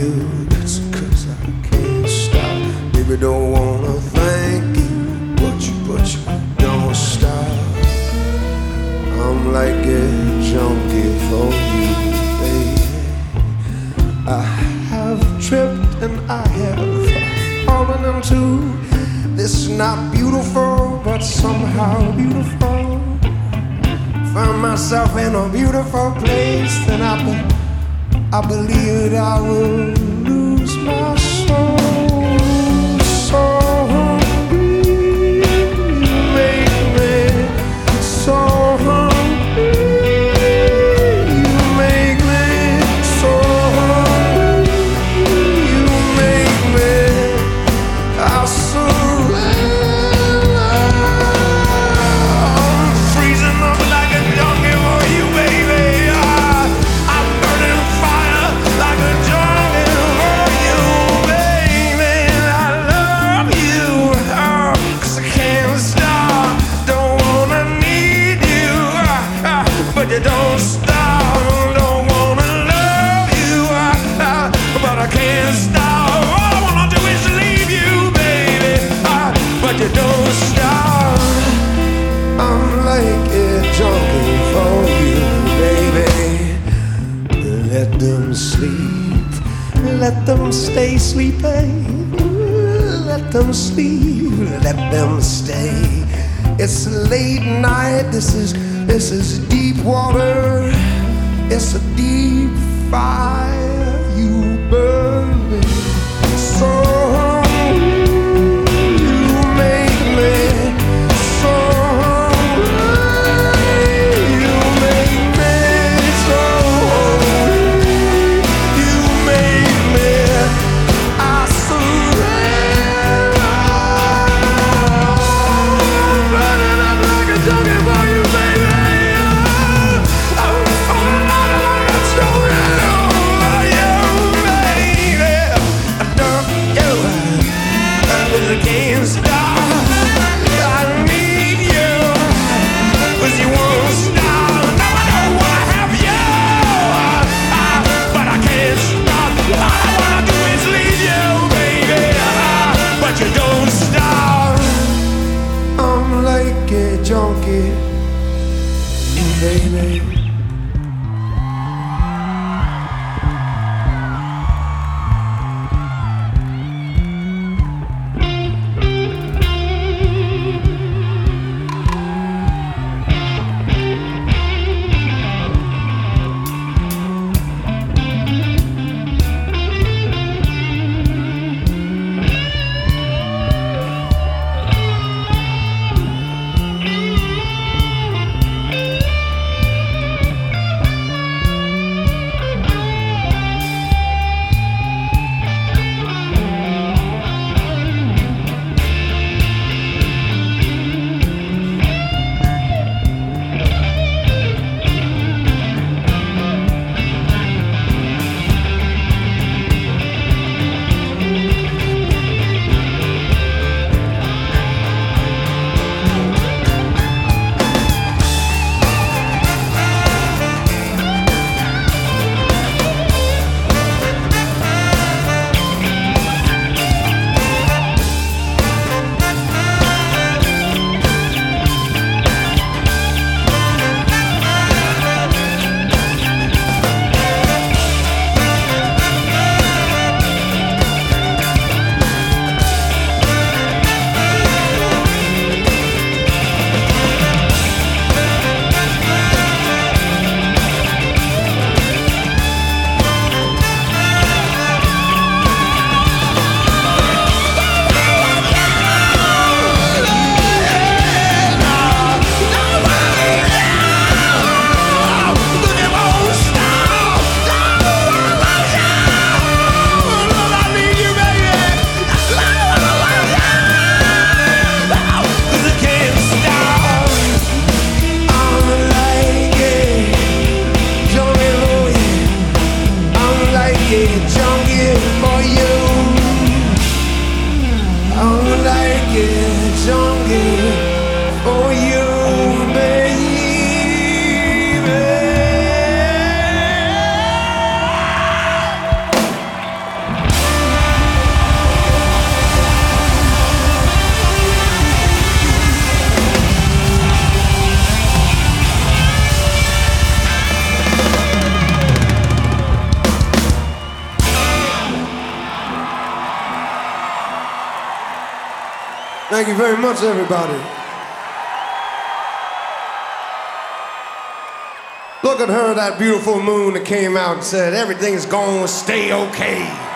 you. That's 'cause I can't stop. Baby, don't wanna thank you, but you don't stop. I'm like a junkie for you, baby. I have tripped and I have fallen into this not beautiful, but somehow beautiful. Found myself in a beautiful place, and I believe that I will lose my soul. So hungry, you make me so hungry. You make me so hungry. You make me, I surrender. I'm freezing up like a junkie for you, baby. I'm burning fire like a junkie for you, baby. I love you, 'cause I can't stop. Don't wanna need you, but you don't stop. Don't wanna love you, but I can't stop. All I wanna do is leave you, baby, but you don't stop. I'm like a junkie for you, baby. Let them sleep, let them stay sleeping. Let them sleep, let them stay. It's a late night, this is deep water. It's a deep fire, you burn me so. You make me so hungry. You make me so hungry. You make me, I surrender. I'm burning up like a junkie for you, baby. I'm Thank you very much, everybody. Look at her, that beautiful moon that came out and said, everything's gonna stay okay.